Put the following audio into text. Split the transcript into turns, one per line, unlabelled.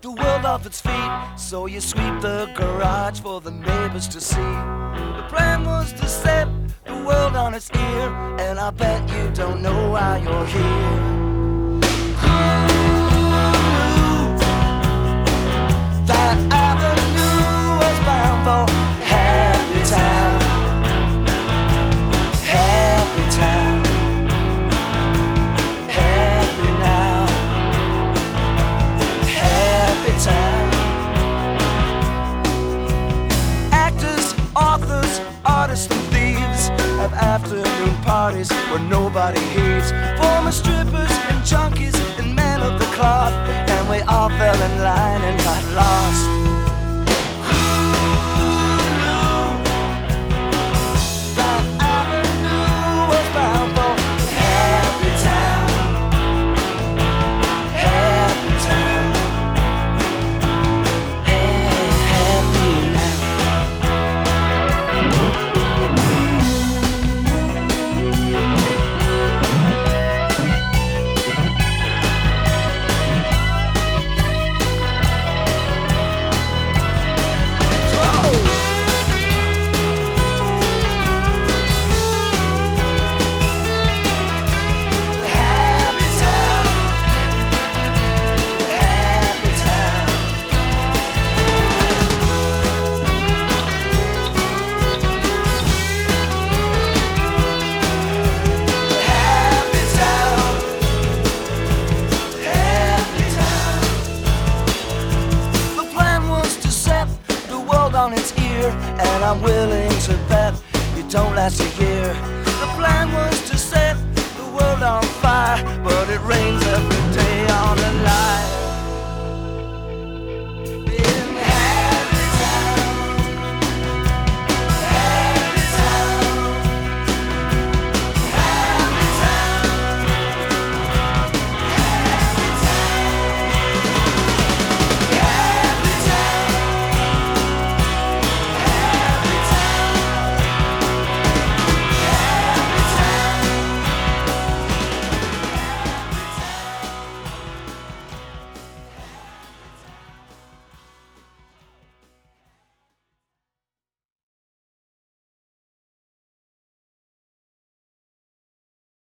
the world off its feet. So you sweep the garage for the neighbors to see. The plan was to set the world on its ear, and I bet you don't know why you're here. That avenue was bound for Happy Town. Happy Town. Happy now. Happy Town. Actors, authors, artists and thieves have afternoon parties where nobody heeds. Former strippers and junkies and men of the cloth, and we all fell in line and got lost. That avenue was bound for Happy Town. Happy Town. Happy now. On its ear, and I'm willing to bet you don't last a year. The plan was to set the world on fire, but it rains every